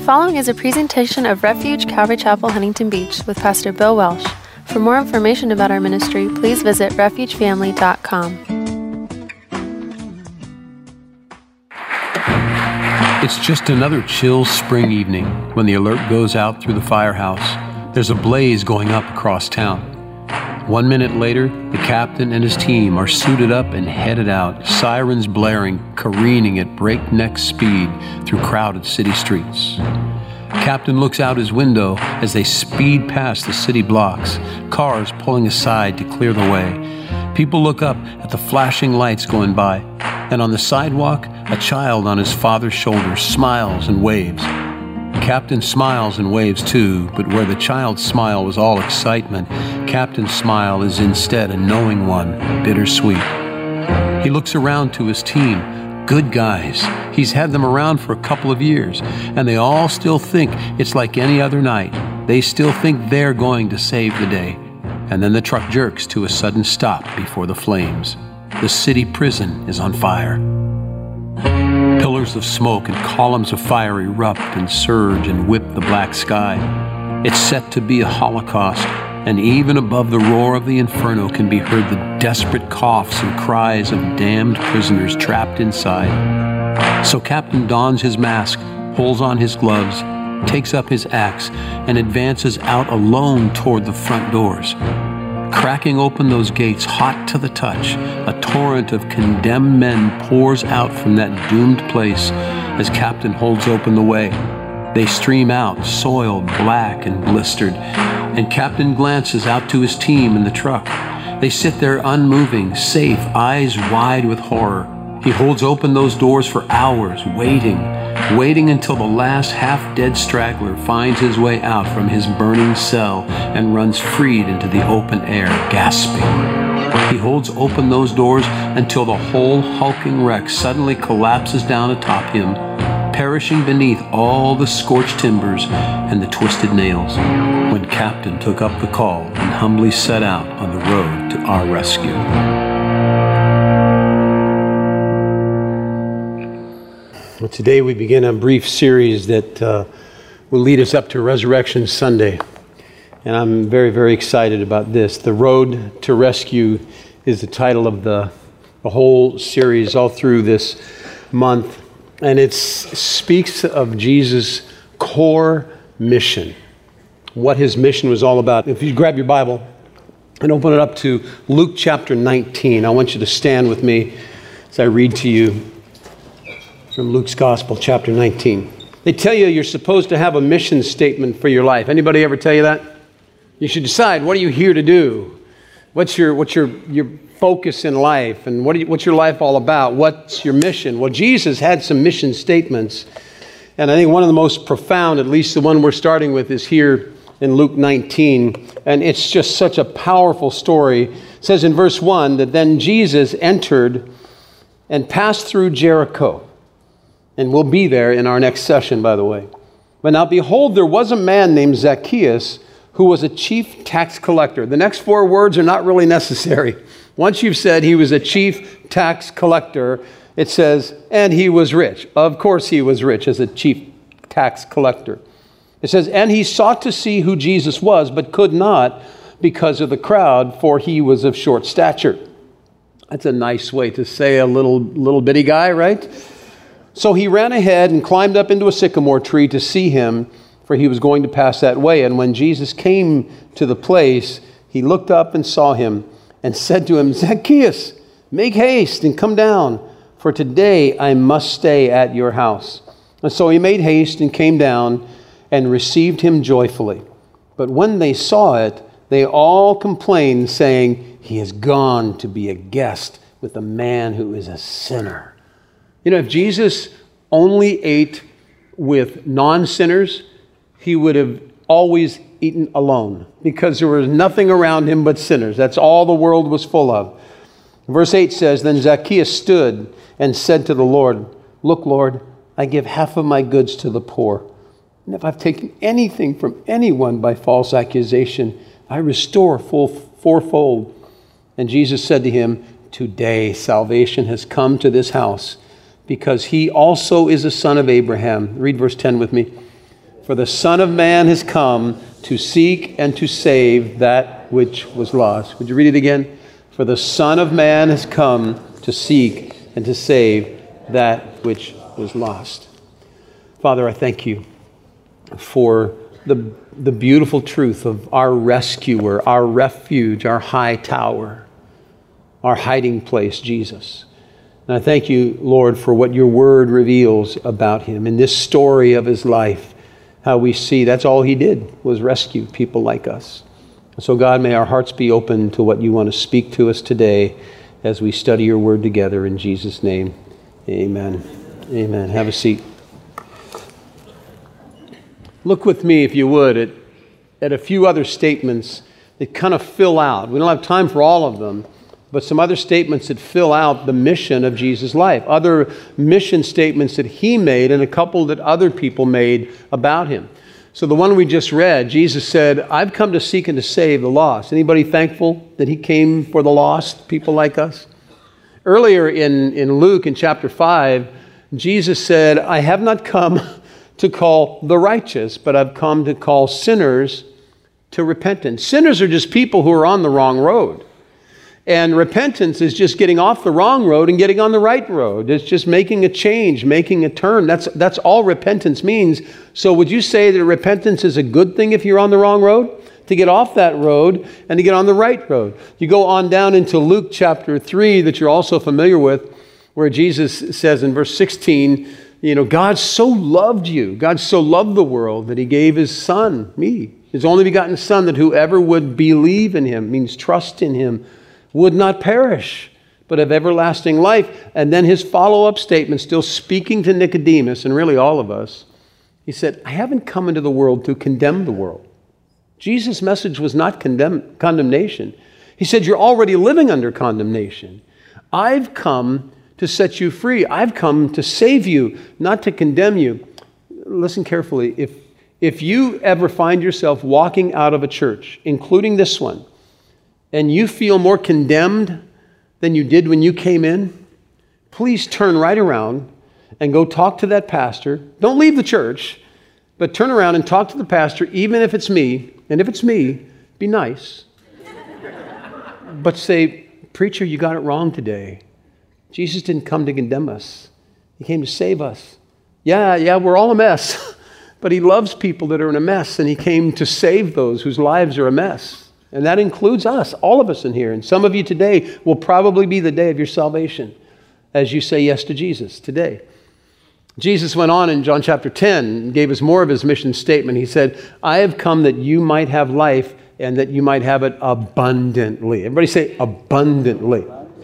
following is a presentation of Refuge Calvary Chapel, Huntington Beach with Pastor Bill Welsh. For more information about our ministry, please visit refugefamily.com. It's just another chill spring evening when the alert goes out through the firehouse. There's a blaze going up across town. 1 minute later, the captain and his team are suited up and headed out, sirens blaring, careening at breakneck speed through crowded city streets. Captain looks out his window as they speed past the city blocks, cars pulling aside to clear the way. People look up at the flashing lights going by, and on the sidewalk, a child on his father's shoulder smiles and waves. Captain smiles and waves too, but where the child's smile was all excitement, Captain's smile is instead a knowing one, bittersweet. He looks around to his team, good guys. He's had them around for a couple of years, and they all still think it's like any other night. They still think they're going to save the day. And then the truck jerks to a sudden stop before the flames. The city prison is on fire. Pillars of smoke and columns of fire erupt and surge and whip the black sky. It's set to be a holocaust, and even above the roar of the inferno can be heard the desperate coughs and cries of damned prisoners trapped inside. So Captain dons his mask, pulls on his gloves, takes up his axe, and advances out alone toward the front doors. Cracking open those gates hot to the touch, a torrent of condemned men pours out from that doomed place as Captain holds open the way. They stream out, soiled, black, and blistered, and Captain glances out to his team in the truck. They sit there unmoving, safe, eyes wide with horror. He holds open those doors for hours, waiting until the last half-dead straggler finds his way out from his burning cell and runs freed into the open air, gasping. He holds open those doors until the whole hulking wreck suddenly collapses down atop him, perishing beneath all the scorched timbers and the twisted nails, when Captain took up the call and humbly set out on the road to our rescue. Well, today we begin a brief series that will lead us up to Resurrection Sunday. And I'm very, very excited about this. The Road to Rescue is the title of the whole series all through this month. And it speaks of Jesus' core mission, what his mission was all about. If you grab your Bible and open it up to Luke chapter 19, I want you to stand with me as I read to you from Luke's Gospel, chapter 19. They tell you you're supposed to have a mission statement for your life. Anybody ever tell you that? You should decide, what are you here to do? What's your focus in life? And what's your life all about? What's your mission? Well, Jesus had some mission statements. And I think one of the most profound, at least the one we're starting with, is here in Luke 19. And it's just such a powerful story. It says in verse 1 that then Jesus entered and passed through Jericho. And we'll be there in our next session, by the way. But now behold, there was a man named Zacchaeus who was a chief tax collector. The next four words are not really necessary. Once you've said he was a chief tax collector, it says, and he was rich. Of course he was rich as a chief tax collector. It says, and he sought to see who Jesus was, but could not because of the crowd, for he was of short stature. That's a nice way to say a little bitty guy, right? So he ran ahead and climbed up into a sycamore tree to see him, for he was going to pass that way. And when Jesus came to the place, he looked up and saw him and said to him, Zacchaeus, make haste and come down, for today I must stay at your house. And so he made haste and came down and received him joyfully. But when they saw it, they all complained, saying, he has gone to be a guest with a man who is a sinner. You know, if Jesus only ate with non-sinners, he would have always eaten alone, because there was nothing around him but sinners. That's all the world was full of. Verse 8 says, then Zacchaeus stood and said to the Lord, look, Lord, I give half of my goods to the poor. And if I've taken anything from anyone by false accusation, I restore fourfold. And Jesus said to him, today salvation has come to this house, because he also is a son of Abraham. Read verse 10 with me. For the Son of Man has come to seek and to save that which was lost. Would you read it again? For the Son of Man has come to seek and to save that which was lost. Father, I thank you for the beautiful truth of our rescuer, our refuge, our high tower, our hiding place, Jesus. And I thank you, Lord, for what your word reveals about him in this story of his life, how we see that's all he did was rescue people like us. And so, God, may our hearts be open to what you want to speak to us today as we study your word together. In Jesus' name, amen. Amen. Have a seat. Look with me, if you would, at a few other statements that kind of fill out. We don't have time for all of them, but some other statements that fill out the mission of Jesus' life. Other mission statements that he made and a couple that other people made about him. So the one we just read, Jesus said, I've come to seek and to save the lost. Anybody thankful that he came for the lost, people like us? Earlier in Luke, in chapter 5, Jesus said, I have not come to call the righteous, but I've come to call sinners to repentance. Sinners are just people who are on the wrong road. And repentance is just getting off the wrong road and getting on the right road. It's just making a change, making a turn. That's all repentance means. So would you say that repentance is a good thing if you're on the wrong road? To get off that road and to get on the right road. You go on down into Luke chapter 3 that you're also familiar with, where Jesus says in verse 16, God so loved you. God so loved the world that he gave his son, me, his only begotten son, that whoever would believe in him, means trust in him, would not perish, but have everlasting life. And then his follow-up statement, still speaking to Nicodemus and really all of us, he said, I haven't come into the world to condemn the world. Jesus' message was not condemnation. He said, you're already living under condemnation. I've come to set you free. I've come to save you, not to condemn you. Listen carefully. If you ever find yourself walking out of a church, including this one, and you feel more condemned than you did when you came in, please turn right around and go talk to that pastor. Don't leave the church, but turn around and talk to the pastor, even if it's me. And if it's me, be nice. But say, preacher, you got it wrong today. Jesus didn't come to condemn us. He came to save us. Yeah, we're all a mess. But he loves people that are in a mess, and he came to save those whose lives are a mess. And that includes us, all of us in here. And some of you today will probably be the day of your salvation as you say yes to Jesus today. Jesus went on in John chapter 10 and gave us more of his mission statement. He said, I have come that you might have life and that you might have it abundantly. Everybody say abundantly.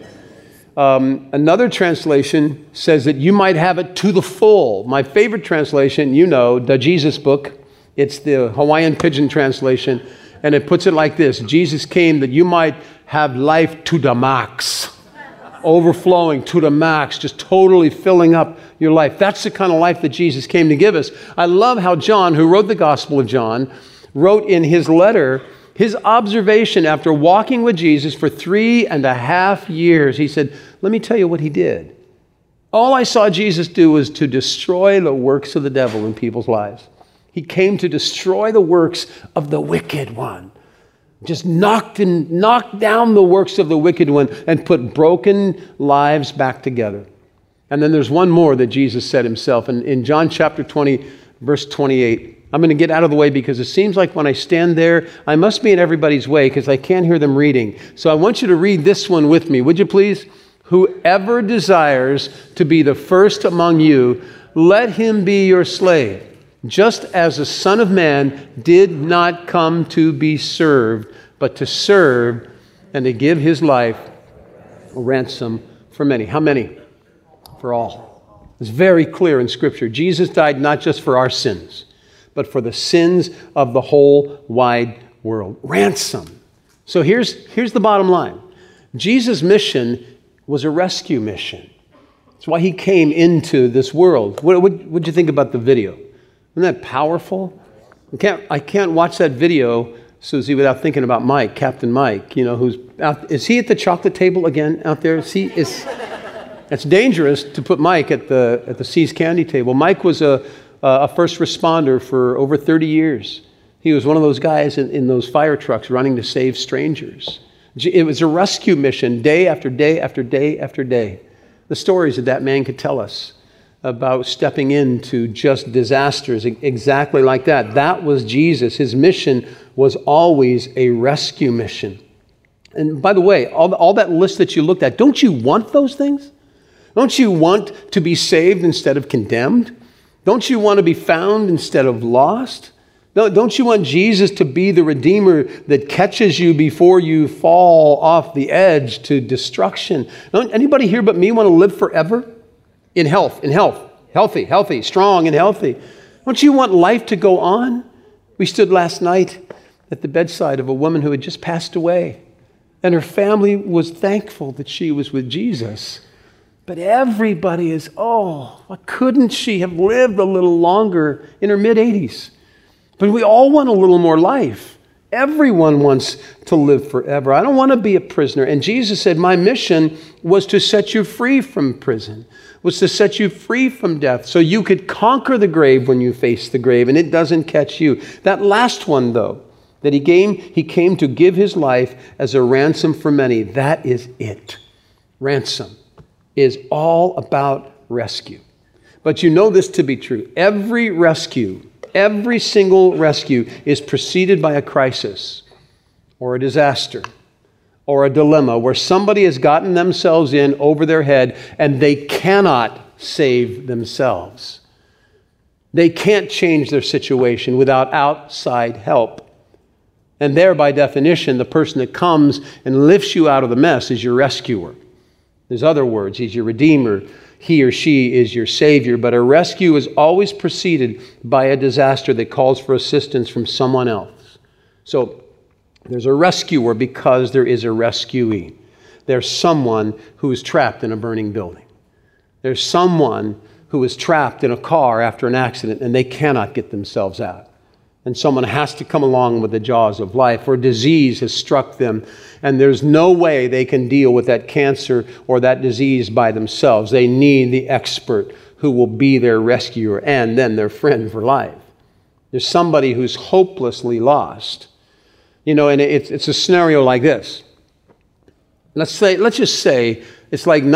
Another translation says that you might have it to the full. My favorite translation, the Jesus book. It's the Hawaiian Pidgin translation. And it puts it like this. Jesus came that you might have life to the max. Overflowing to the max, just totally filling up your life. That's the kind of life that Jesus came to give us. I love how John, who wrote the Gospel of John, wrote in his letter his observation after walking with Jesus for 3.5 years. He said, let me tell you what he did. All I saw Jesus do was to destroy the works of the devil in people's lives. He came to destroy the works of the wicked one. Just knocked down the works of the wicked one and put broken lives back together. And then there's one more that Jesus said himself. And in John chapter 20, verse 28, I'm going to get out of the way because it seems like when I stand there, I must be in everybody's way because I can't hear them reading. So I want you to read this one with me. Would you please? Whoever desires to be the first among you, let him be your slave. Just as the Son of Man did not come to be served, but to serve and to give his life a ransom for many. How many? For all. It's very clear in Scripture. Jesus died not just for our sins, but for the sins of the whole wide world. Ransom. So here's the bottom line. Jesus' mission was a rescue mission. That's why he came into this world. What'd you think about the video? Isn't that powerful? I can't watch that video, Susie, without thinking about Mike, Captain Mike, who's out. Is he at the chocolate table again out there? It's dangerous to put Mike at the See's candy table. Mike was a a first responder for over 30 years. He was one of those guys in those fire trucks running to save strangers. It was a rescue mission day after day after day after day. The stories that man could tell us about stepping into just disasters exactly like that. That was Jesus. His mission was always a rescue mission. And by the way, all that list that you looked at, don't you want those things? Don't you want to be saved instead of condemned? Don't you want to be found instead of lost? Don't you want Jesus to be the Redeemer that catches you before you fall off the edge to destruction? Don't anybody here but me want to live forever? In health, healthy, strong and healthy. Don't you want life to go on? We stood last night at the bedside of a woman who had just passed away, and her family was thankful that she was with Jesus. But everybody is, why couldn't she have lived a little longer in her mid-80s? But we all want a little more life. Everyone wants to live forever. I don't want to be a prisoner. And Jesus said, my mission was to set you free from prison, was to set you free from death, so you could conquer the grave when you face the grave, and it doesn't catch you. That last one, though, that he came to give his life as a ransom for many. That is it. Ransom is all about rescue. But you know this to be true. Every single rescue is preceded by a crisis or a disaster or a dilemma where somebody has gotten themselves in over their head and they cannot save themselves. They can't change their situation without outside help. And there, by definition, the person that comes and lifts you out of the mess is your rescuer. There's other words. He's your Redeemer. He or she is your Savior. But a rescue is always preceded by a disaster that calls for assistance from someone else. So there's a rescuer because there is a rescuee. There's someone who is trapped in a burning building. There's someone who is trapped in a car after an accident and they cannot get themselves out. And someone has to come along with the jaws of life, or disease has struck them, and there's no way they can deal with that cancer or that disease by themselves. They need the expert who will be their rescuer and then their friend for life. There's somebody who's hopelessly lost. You know, and it's a scenario like this. Let's just say it's like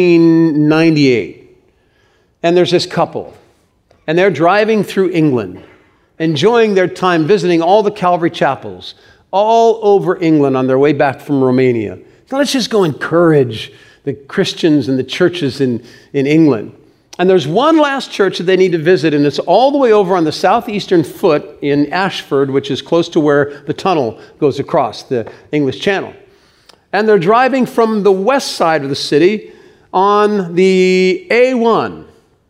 1998, and there's this couple, and they're driving through England, enjoying their time visiting all the Calvary chapels all over England on their way back from Romania. So let's just go encourage the Christians and the churches in England. And there's one last church that they need to visit, and it's all the way over on the southeastern foot in Ashford, which is close to where the tunnel goes across the English Channel. And they're driving from the west side of the city on the A1.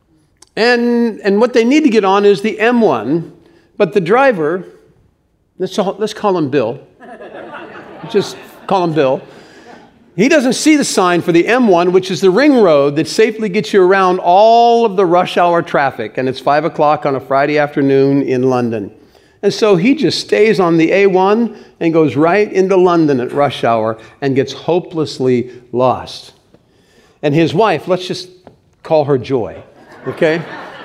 And what they need to get on is the M1. But the driver, let's call him Bill. Just call him Bill. He doesn't see the sign for the M1, which is the ring road that safely gets you around all of the rush hour traffic. And it's 5 o'clock on a Friday afternoon in London. And so he just stays on the A1 and goes right into London at rush hour and gets hopelessly lost. And his wife, let's just call her Joy, okay?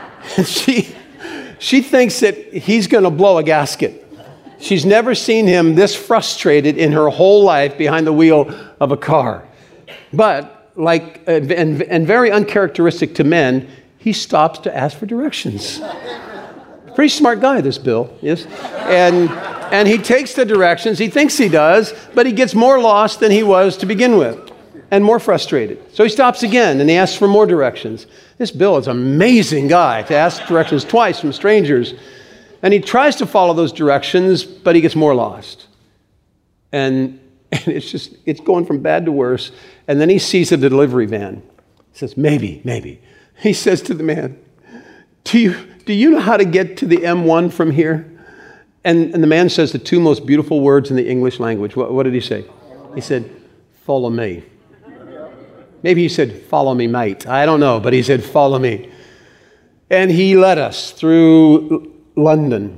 She thinks that he's going to blow a gasket. She's never seen him this frustrated in her whole life behind the wheel of a car. But, and very uncharacteristic to men, he stops to ask for directions. Pretty smart guy, this Bill is. And he takes the directions. He thinks he does, but he gets more lost than he was to begin with, and more frustrated. So he stops again, and he asks for more directions. This Bill is an amazing guy to ask directions twice from strangers. And he tries to follow those directions, but he gets more lost. And it's going from bad to worse. And then he sees a delivery van. He says, maybe. He says to the man, do you know how to get to the M1 from here? And the man says the two most beautiful words in the English language. What did he say? He said, follow me. Maybe he said, follow me, mate. I don't know, but he said, follow me. And he led us through London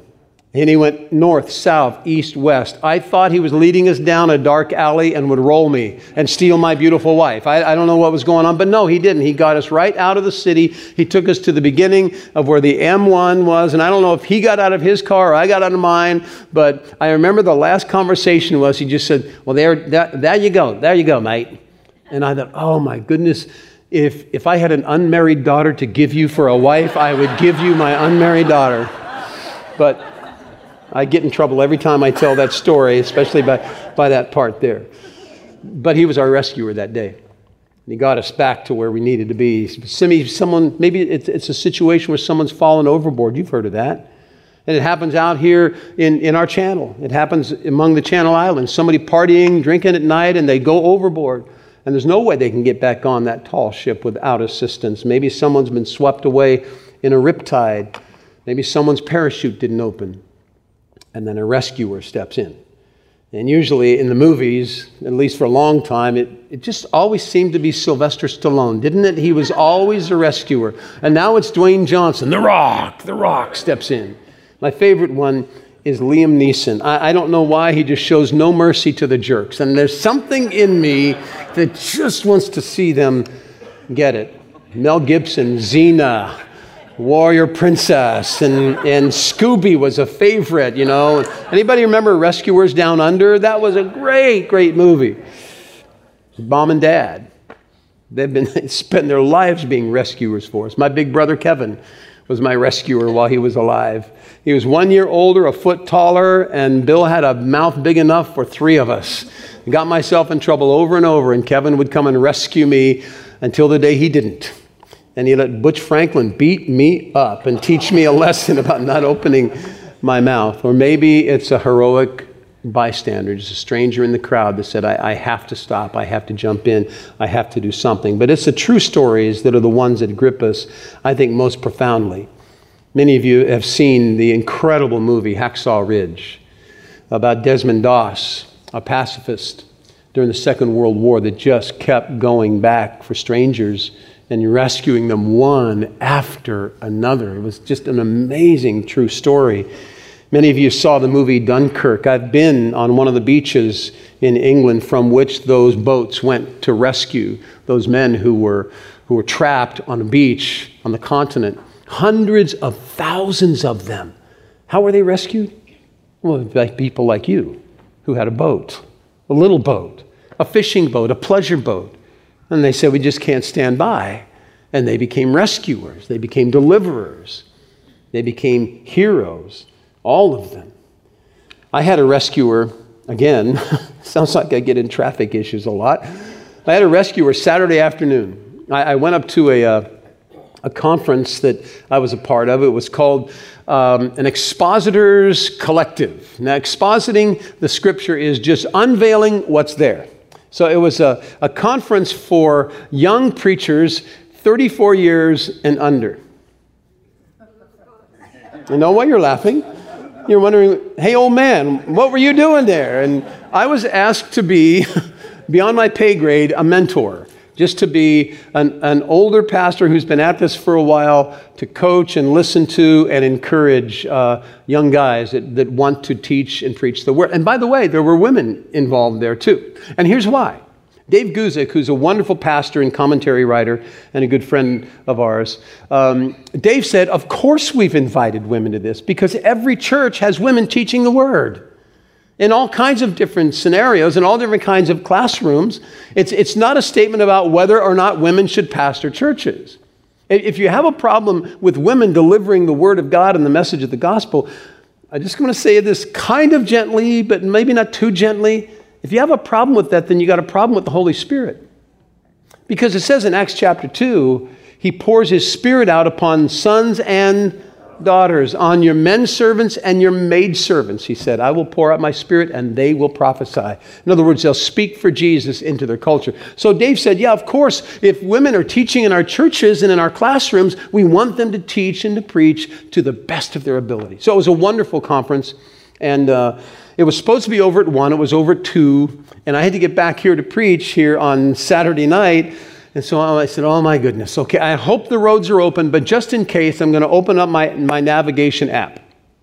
And he went north, south, east, west. I thought he was leading us down a dark alley and would roll me and steal my beautiful wife. I don't know what was going on, but no, he didn't. He got us right out of the city. He took us to the beginning of where the M1 was, and I don't know if he got out of his car or I got out of mine, but I remember the last conversation was he just said, well, there you go, mate. And I thought, oh my goodness, if I had an unmarried daughter to give you for a wife, I would give you my unmarried daughter. But I get in trouble every time I tell that story, especially by that part there. But he was our rescuer that day. And he got us back to where we needed to be. Maybe it's a situation where someone's fallen overboard. You've heard of that. And it happens out here in our channel. It happens among the Channel Islands. Somebody partying, drinking at night, and they go overboard. And there's no way they can get back on that tall ship without assistance. Maybe someone's been swept away in a riptide. Maybe someone's parachute didn't open. And then a rescuer steps in. And usually in the movies, at least for a long time, it just always seemed to be Sylvester Stallone, didn't it? He was always a rescuer. And now it's Dwayne Johnson. The Rock steps in. My favorite one is Liam Neeson. I don't know why, he just shows no mercy to the jerks. And there's something in me that just wants to see them get it. Mel Gibson, Xena, Warrior Princess, and Scooby was a favorite, you know. Anybody remember Rescuers Down Under? That was a great movie. Mom and Dad, they've spent their lives being rescuers for us. My big brother Kevin was my rescuer while he was alive. He was 1 year older, a foot taller, and Bill had a mouth big enough for three of us. I got myself in trouble over and over, and Kevin would come and rescue me until the day he didn't. And he let Butch Franklin beat me up and teach me a lesson about not opening my mouth. Or maybe it's a heroic bystander, just a stranger in the crowd that said, I have to stop, I have to jump in, I have to do something. But it's the true stories that are the ones that grip us, I think, most profoundly. Many of you have seen the incredible movie Hacksaw Ridge about Desmond Doss, a pacifist during the Second World War that just kept going back for strangers and rescuing them one after another. It was just an amazing true story. Many of you saw the movie Dunkirk. I've been on one of the beaches in England from which those boats went to rescue those men who were trapped on a beach on the continent. Hundreds of thousands of them. How were they rescued? Well, by people like you who had a boat, a little boat, a fishing boat, a pleasure boat. And they said, we just can't stand by. And they became rescuers. They became deliverers. They became heroes. All of them. I had a rescuer, again, sounds like I get in traffic issues a lot. I had a rescuer Saturday afternoon. I went up to a conference that I was a part of. It was called an Expositors Collective. Now, expositing the scripture is just unveiling what's there. So it was a conference for young preachers, 34 years and under. I know why you're laughing. You're wondering, hey, old man, what were you doing there? And I was asked to be, beyond my pay grade, a mentor. Just to be an older pastor who's been at this for a while, to coach and listen to and encourage young guys that want to teach and preach the word. And by the way, there were women involved there too. And here's why. Dave Guzik, who's a wonderful pastor and commentary writer and a good friend of ours, Dave said, of course we've invited women to this because every church has women teaching the word. In all kinds of different scenarios, in all different kinds of classrooms. It's not a statement about whether or not women should pastor churches. If you have a problem with women delivering the word of God and the message of the gospel, I'm just going to say this kind of gently, but maybe not too gently. If you have a problem with that, then you got a problem with the Holy Spirit. Because it says in Acts chapter 2, he pours his Spirit out upon sons and daughters, on your men servants and your maid servants, he said, I will pour out my Spirit and they will prophesy. In other words, they'll speak for Jesus into their culture. So Dave said, yeah, of course, if women are teaching in our churches and in our classrooms, we want them to teach and to preach to the best of their ability. So it was a wonderful conference, and it was supposed to be over at 1, it was over at 2, and I had to get back here to preach here on Saturday night. And so I said, oh my goodness, okay, I hope the roads are open, but just in case, I'm going to open up my navigation app.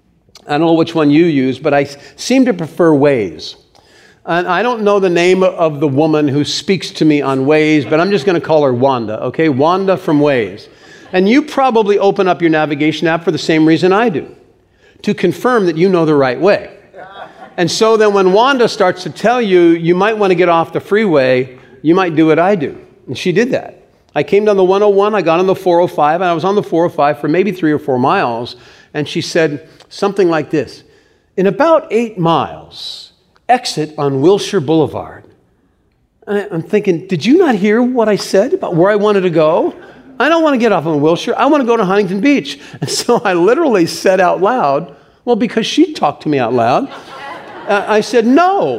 I don't know which one you use, but I seem to prefer Waze. And I don't know the name of the woman who speaks to me on Waze, but I'm just going to call her Wanda, okay? Wanda from Waze. And you probably open up your navigation app for the same reason I do, to confirm that you know the right way. And so then when Wanda starts to tell you, you might want to get off the freeway, you might do what I do. And she did that. I came down the 101, I got on the 405, and I was on the 405 for maybe 3 or 4 miles, and she said something like this: in about 8 miles, exit on Wilshire Boulevard. And I'm thinking, did you not hear what I said about where I wanted to go? I don't want to get off on Wilshire. I want to go to Huntington Beach. And so I literally said out loud, well, because she talked to me out loud, I said, no.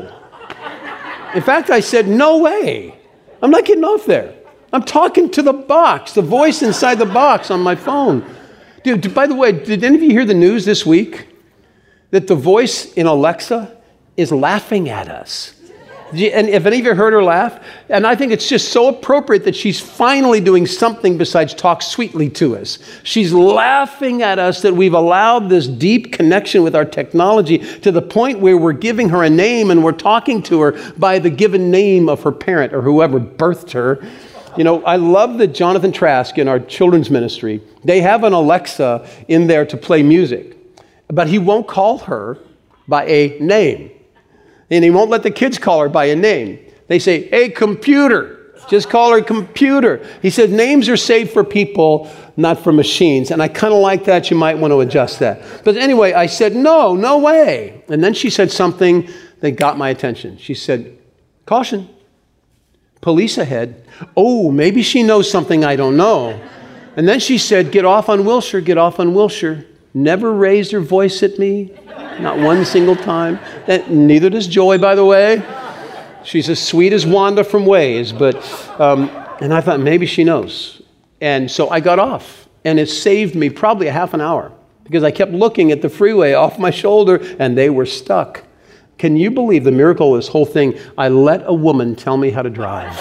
In fact, I said, no way. I'm not getting off there. I'm talking to the box, the voice inside the box on my phone. Dude, by the way, did any of you hear the news this week that the voice in Alexa is laughing at us? And if any of you heard her laugh, and I think it's just so appropriate that she's finally doing something besides talk sweetly to us. She's laughing at us that we've allowed this deep connection with our technology to the point where we're giving her a name and we're talking to her by the given name of her parent or whoever birthed her. You know, I love that Jonathan Trask in our children's ministry, they have an Alexa in there to play music, but he won't call her by a name. And he won't let the kids call her by a name. They say, hey, computer. Just call her computer. He said, names are saved for people, not for machines. And I kind of like that. You might want to adjust that. But anyway, I said, no way. And then she said something that got my attention. She said, caution, police ahead. Oh, maybe she knows something I don't know. And then she said, get off on Wilshire, get off on Wilshire. Never raised her voice at me. Not one single time. Neither does Joy, by the way. She's as sweet as Wanda from Waze. But, and I thought, maybe she knows. And so I got off. And it saved me probably a half an hour because I kept looking at the freeway off my shoulder and they were stuck. Can you believe the miracle of this whole thing? I let a woman tell me how to drive.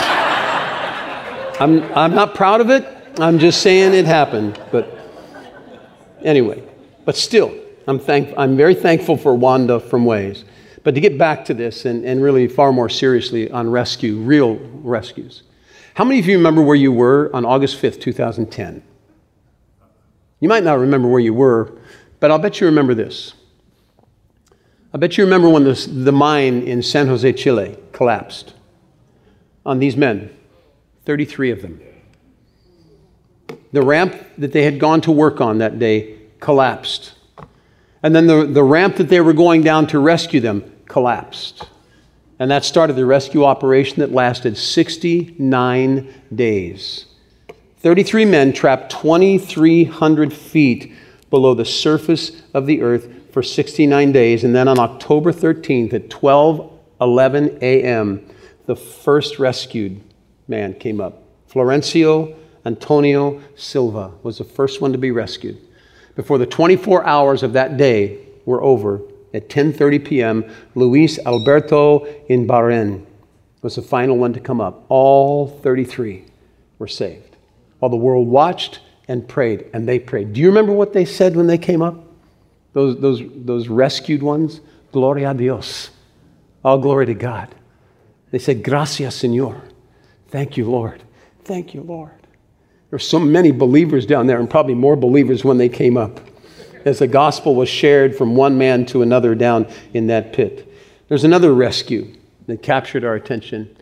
I'm not proud of it. I'm just saying it happened. But anyway, but still, I'm very thankful for Wanda from Waze. But to get back to this and really far more seriously on rescue, real rescues. How many of you remember where you were on August 5th, 2010? You might not remember where you were, but I'll bet you remember this. I bet you remember when the mine in San Jose, Chile collapsed on these men, 33 of them. The ramp that they had gone to work on that day collapsed. And then the ramp that they were going down to rescue them collapsed. And that started the rescue operation that lasted 69 days. 33 men trapped 2,300 feet below the surface of the earth for 69 days. And then on October 13th at 12:11 a.m., the first rescued man came up. Florencio Antonio Silva was the first one to be rescued. Before the 24 hours of that day were over, at 10:30 p.m., Luis Alberto Inbarren was the final one to come up. All 33 were saved. While the world watched and prayed, and they prayed. Do you remember what they said when they came up? Those rescued ones? Gloria a Dios. All glory to God. They said, Gracias, Señor. Thank you, Lord. Thank you, Lord. There were so many believers down there, and probably more believers when they came up, as the gospel was shared from one man to another down in that pit. There's another rescue that captured our attention.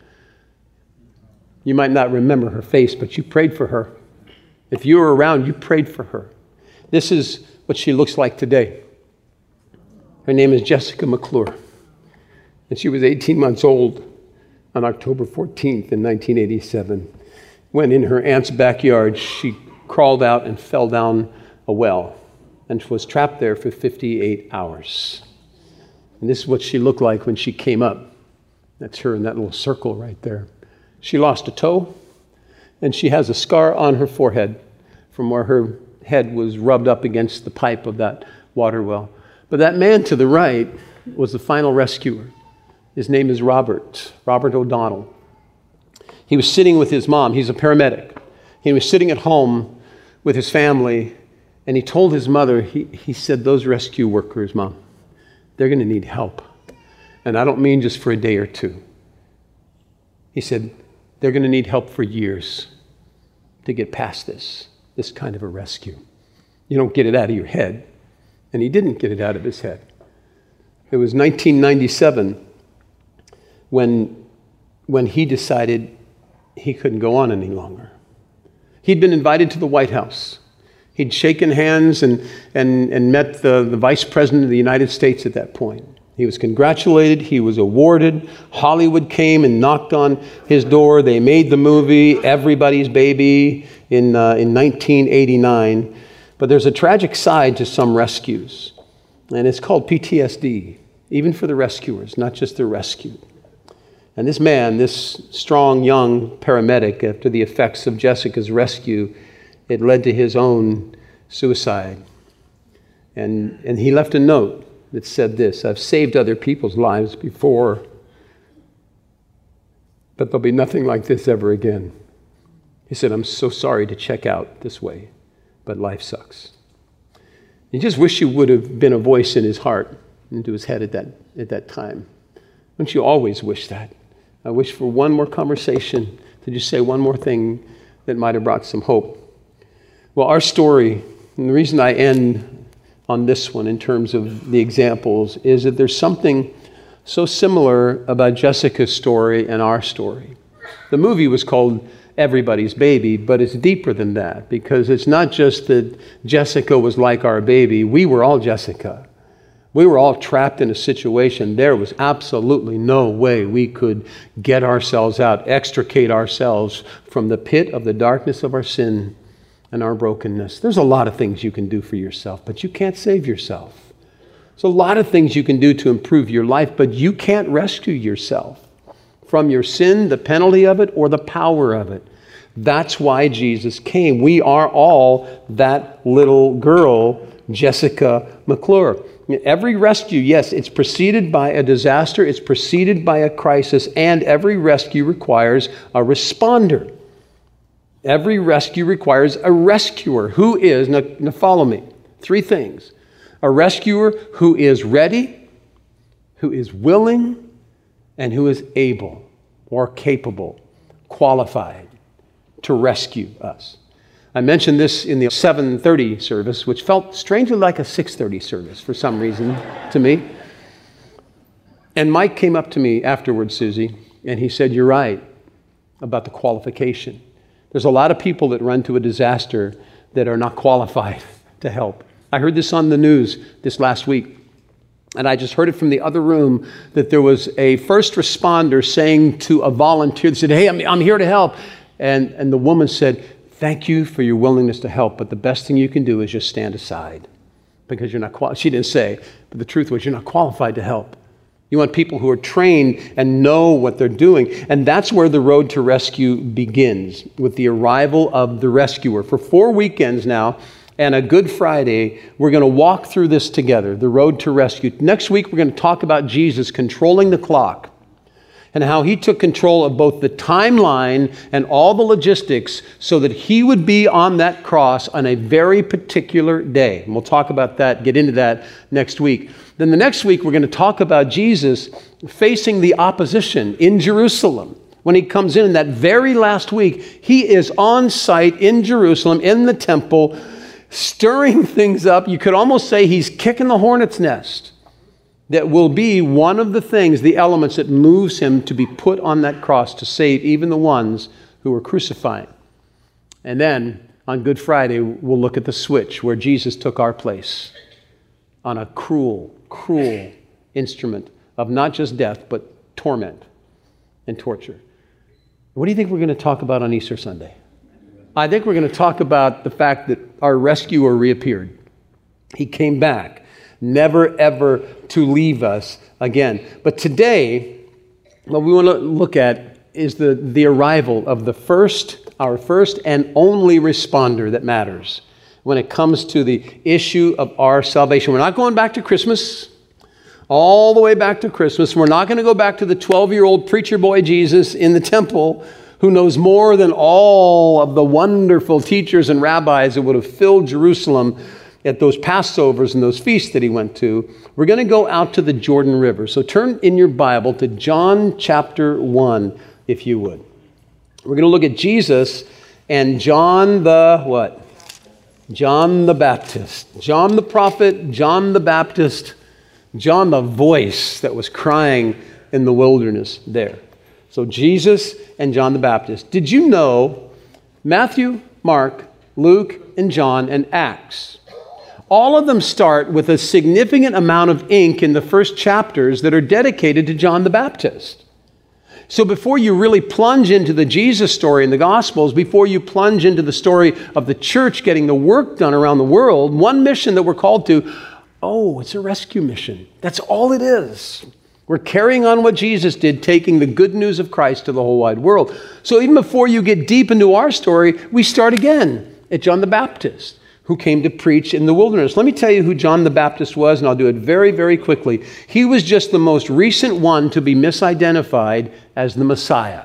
You might not remember her face, but you prayed for her. If you were around, you prayed for her. This is what she looks like today. Her name is Jessica McClure, and she was 18 months old on October 14th in 1987. When in her aunt's backyard, she crawled out and fell down a well and was trapped there for 58 hours. And this is what she looked like when she came up. That's her in that little circle right there. She lost a toe, and she has a scar on her forehead from where her head was rubbed up against the pipe of that water well. But that man to the right was the final rescuer. His name is Robert O'Donnell. He was sitting with his mom. He's a paramedic. He was sitting at home with his family, And he told his mother, he said, those rescue workers, Mom, they're going to need help. And I don't mean just for a day or two. He said, they're going to need help for years to get past this kind of a rescue. You don't get it out of your head. And he didn't get it out of his head. It was 1997 when he decided he couldn't go on any longer. He'd been invited to the White House. He'd shaken hands and met the Vice President of the United States at that point. He was congratulated. He was awarded. Hollywood came and knocked on his door. They made the movie Everybody's Baby in 1989. But there's a tragic side to some rescues, and it's called PTSD, even for the rescuers, not just the rescued. And this man, this strong young paramedic, after the effects of Jessica's rescue, it led to his own suicide. And he left a note that said this: I've saved other people's lives before, but there'll be nothing like this ever again. He said, I'm so sorry to check out this way, but life sucks. You just wish you would have been a voice in his heart, into his head at that time. Don't you always wish that? I wish for one more conversation to just say one more thing that might have brought some hope. Well, our story, and the reason I end on this one in terms of the examples, is that there's something so similar about Jessica's story and our story. The movie was called Everybody's Baby, but it's deeper than that, because it's not just that Jessica was like our baby. We were all Jessica. We were all trapped in a situation. There was absolutely no way we could get ourselves out, extricate ourselves from the pit of the darkness of our sin and our brokenness. There's a lot of things you can do for yourself, but you can't save yourself. There's a lot of things you can do to improve your life, but you can't rescue yourself from your sin, the penalty of it, or the power of it. That's why Jesus came. We are all that little girl, Jessica McClure. Every rescue, yes, it's preceded by a disaster, it's preceded by a crisis, and every rescue requires a responder. Every rescue requires a rescuer. Who is, now follow me, 3 things. A rescuer who is ready, who is willing, and who is able or capable, qualified to rescue us. I mentioned this in the 7:30 service, which felt strangely like a 6:30 service for some reason to me. And Mike came up to me afterwards, Susie, and he said, you're right about the qualification. There's a lot of people that run to a disaster that are not qualified to help. I heard this on the news this last week, and I just heard it from the other room, that there was a first responder saying to a volunteer, they said, hey, I'm here to help. And the woman said, thank you for your willingness to help, but the best thing you can do is just stand aside because you're not qualified. She didn't say, but the truth was you're not qualified to help. You want people who are trained and know what they're doing. And that's where the road to rescue begins, with the arrival of the rescuer. For 4 weekends now, and a Good Friday, we're going to walk through this together, the road to rescue. Next week, we're going to talk about Jesus controlling the clock and how he took control of both the timeline and all the logistics so that he would be on that cross on a very particular day. And we'll talk about that, get into that next week. Then the next week, we're going to talk about Jesus facing the opposition in Jerusalem. When he comes in that very last week, he is on site in Jerusalem, in the temple, stirring things up. You could almost say he's kicking the hornet's nest. That will be one of the things, the elements that moves him to be put on that cross to save even the ones who were crucifying. And then on Good Friday, we'll look at the switch where Jesus took our place on a cruel, cruel instrument of not just death, but torment and torture. What do you think we're going to talk about on Easter Sunday? I think we're going to talk about the fact that our rescuer reappeared. He came back. Never, ever to leave us again. But today, what we want to look at is the arrival of our first and only responder that matters when it comes to the issue of our salvation. We're not going back to Christmas, all the way back to Christmas. We're not going to go back to the 12-year-old preacher boy Jesus in the temple who knows more than all of the wonderful teachers and rabbis that would have filled Jerusalem at those Passovers and those feasts that he went to. We're going to go out to the Jordan River. So turn in your Bible to John chapter 1, if you would. We're going to look at Jesus and John the what? John the Baptist. John the prophet, John the Baptist, John the voice that was crying in the wilderness there. So Jesus and John the Baptist. Did you know Matthew, Mark, Luke, and John, and Acts, all of them start with a significant amount of ink in the first chapters that are dedicated to John the Baptist. So before you really plunge into the Jesus story in the Gospels, before you plunge into the story of the church getting the work done around the world, one mission that we're called to, it's a rescue mission. That's all it is. We're carrying on what Jesus did, taking the good news of Christ to the whole wide world. So even before you get deep into our story, we start again at John the Baptist, who came to preach in the wilderness. Let me tell you who John the Baptist was, and I'll do it very, very quickly. He was just the most recent one to be misidentified as the Messiah.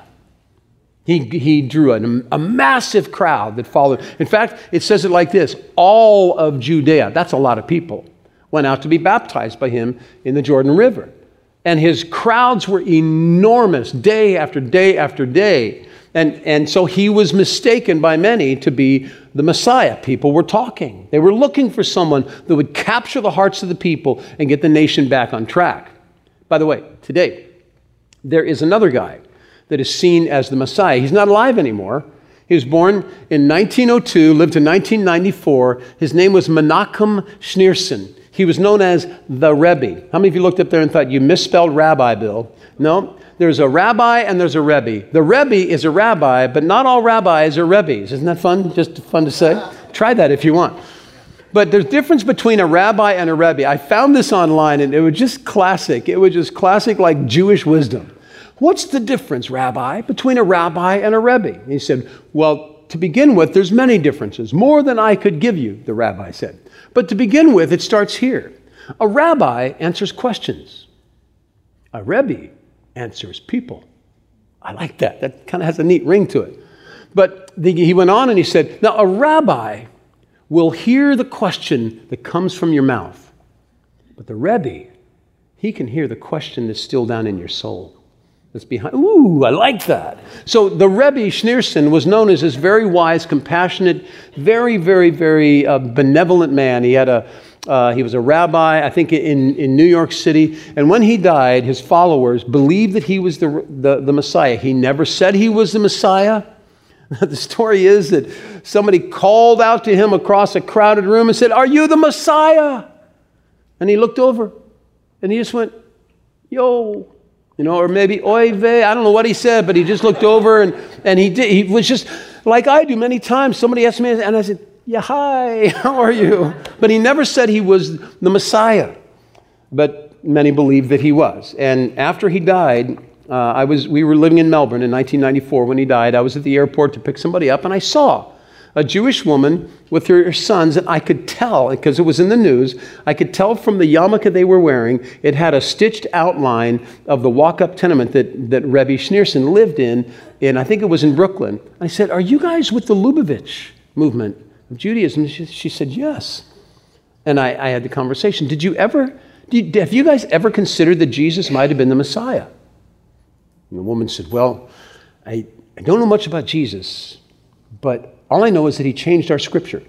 He drew a massive crowd that followed. In fact, it says it like this: all of Judea, that's a lot of people, went out to be baptized by him in the Jordan River. And his crowds were enormous, day after day after day. And so he was mistaken by many to be the Messiah. People were talking. They were looking for someone that would capture the hearts of the people and get the nation back on track. By the way, today, there is another guy that is seen as the Messiah. He's not alive anymore. He was born in 1902, lived to 1994. His name was Menachem Schneerson. He was known as the Rebbe. How many of you looked up there and thought you misspelled rabbi, Bill? No. There's a rabbi and there's a Rebbe. The Rebbe is a rabbi, but not all rabbis are Rebbes. Isn't that fun? Just fun to say? Try that if you want. But there's a difference between a rabbi and a Rebbe. I found this online and it was just classic. It was just classic like Jewish wisdom. What's the difference, Rabbi, between a rabbi and a Rebbe? And he said, well, to begin with, there's many differences. More than I could give you, the rabbi said. But to begin with, it starts here. A rabbi answers questions. A Rebbe answers people. I like that. That kind of has a neat ring to it. But he went on and he said, now a rabbi will hear the question that comes from your mouth. But the Rebbe, he can hear the question that's still down in your soul. That's behind. Ooh, I like that. So the Rebbe Schneerson was known as this very wise, compassionate, very, very, very benevolent man. He was a rabbi, I think, in New York City. And when he died, his followers believed that he was the Messiah. He never said he was the Messiah. The story is that somebody called out to him across a crowded room and said, "Are you the Messiah?" And he looked over and he just went, "Yo." Or maybe oy vey, I don't know what he said, but he just looked over and he was just like I do many times. Somebody asked me and I said, yeah, hi, how are you? But he never said he was the Messiah. But many believed that he was. And after he died, we were living in Melbourne in 1994 when he died. I was at the airport to pick somebody up and I saw a Jewish woman with her sons, and I could tell, because it was in the news, I could tell from the yarmulke they were wearing, it had a stitched outline of the walk-up tenement that Rebbe Schneerson lived in, I think it was in Brooklyn. I said, are you guys with the Lubavitch movement of Judaism? She said, yes. And I had the conversation. Have you guys ever considered that Jesus might have been the Messiah? And the woman said, well, I don't know much about Jesus, but all I know is that he changed our scripture.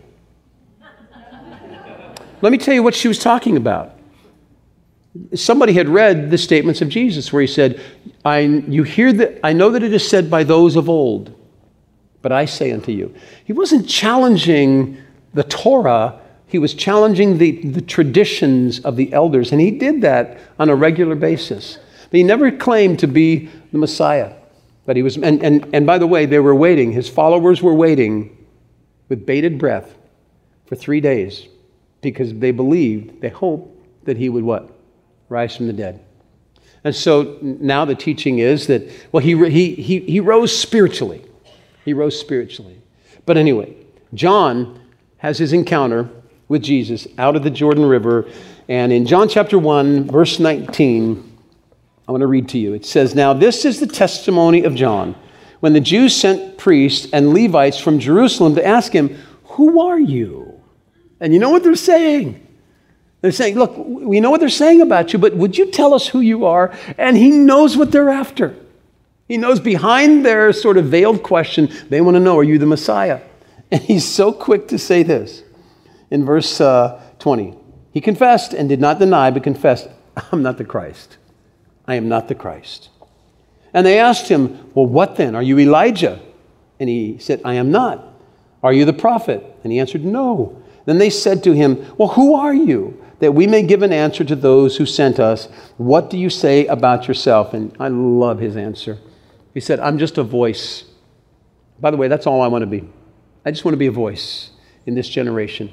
Let me tell you what she was talking about. Somebody had read the statements of Jesus where he said, I know that it is said by those of old, but I say unto you. He wasn't challenging the Torah, he was challenging the traditions of the elders, and he did that on a regular basis. But he never claimed to be the Messiah. But he was, and by the way, they were waiting. His followers were waiting with bated breath for 3 days because they believed, they hoped that he would what? Rise from the dead. And so now the teaching is that, well, he rose spiritually. He rose spiritually. But anyway, John has his encounter with Jesus out of the Jordan River. And in John chapter 1, verse 19, I want to read to you. It says, now this is the testimony of John, when the Jews sent priests and Levites from Jerusalem to ask him, "Who are you?" And you know what they're saying? They're saying, "Look, we know what they're saying about you, but would you tell us who you are?" And he knows what they're after. He knows behind their sort of veiled question, they want to know, are you the Messiah? And he's so quick to say this. In verse 20, he confessed and did not deny, but confessed, "I'm not the Christ. I am not the Christ." And they asked him, "Well, what then? Are you Elijah?" And he said, "I am not." "Are you the prophet?" And he answered, "No." Then they said to him, "Well, who are you? That we may give an answer to those who sent us. What do you say about yourself?" And I love his answer. He said, "I'm just a voice." By the way, that's all I want to be. I just want to be a voice in this generation.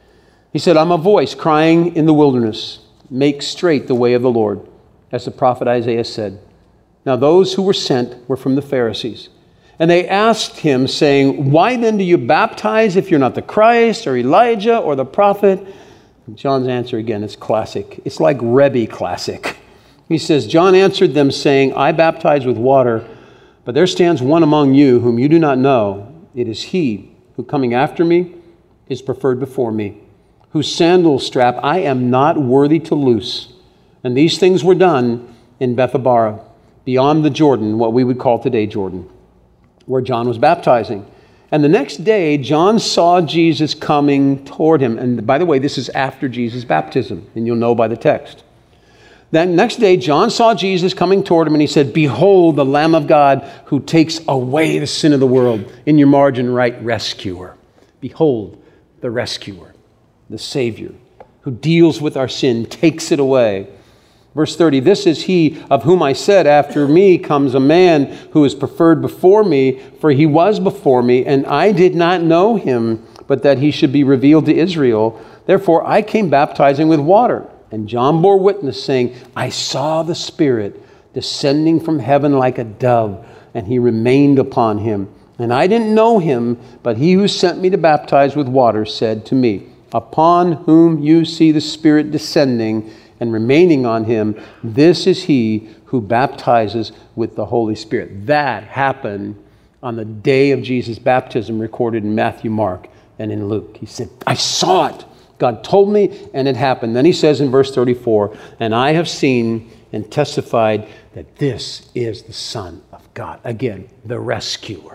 He said, "I'm a voice crying in the wilderness, make straight the way of the Lord," as the prophet Isaiah said. Now those who were sent were from the Pharisees. And they asked him, saying, "Why then do you baptize if you're not the Christ or Elijah or the prophet?" And John's answer again is classic. It's like Rebbe classic. He says, "John answered them, saying, I baptize with water, but there stands one among you whom you do not know. It is he who coming after me is preferred before me, whose sandal strap I am not worthy to loose." And these things were done in Bethabara, beyond the Jordan, what we would call today Jordan, where John was baptizing. And the next day, John saw Jesus coming toward him. And by the way, this is after Jesus' baptism, and you'll know by the text. Then next day, John saw Jesus coming toward him, and he said, "Behold, the Lamb of God who takes away the sin of the world." In your margin, write rescuer. Behold, the rescuer, the Savior, who deals with our sin, takes it away. Verse 30, "This is he of whom I said, after me comes a man who is preferred before me, for he was before me, and I did not know him, but that he should be revealed to Israel. Therefore I came baptizing with water. And John bore witness, saying, I saw the Spirit descending from heaven like a dove, and he remained upon him. And I didn't know him, but he who sent me to baptize with water said to me, Upon whom you see the Spirit descending and remaining on him, this is he who baptizes with the Holy Spirit." That happened on the day of Jesus' baptism, recorded in Matthew, Mark, and in Luke. He said, "I saw it. God told me, and it happened." Then he says in verse 34, "And I have seen and testified that this is the Son of God." Again, the rescuer.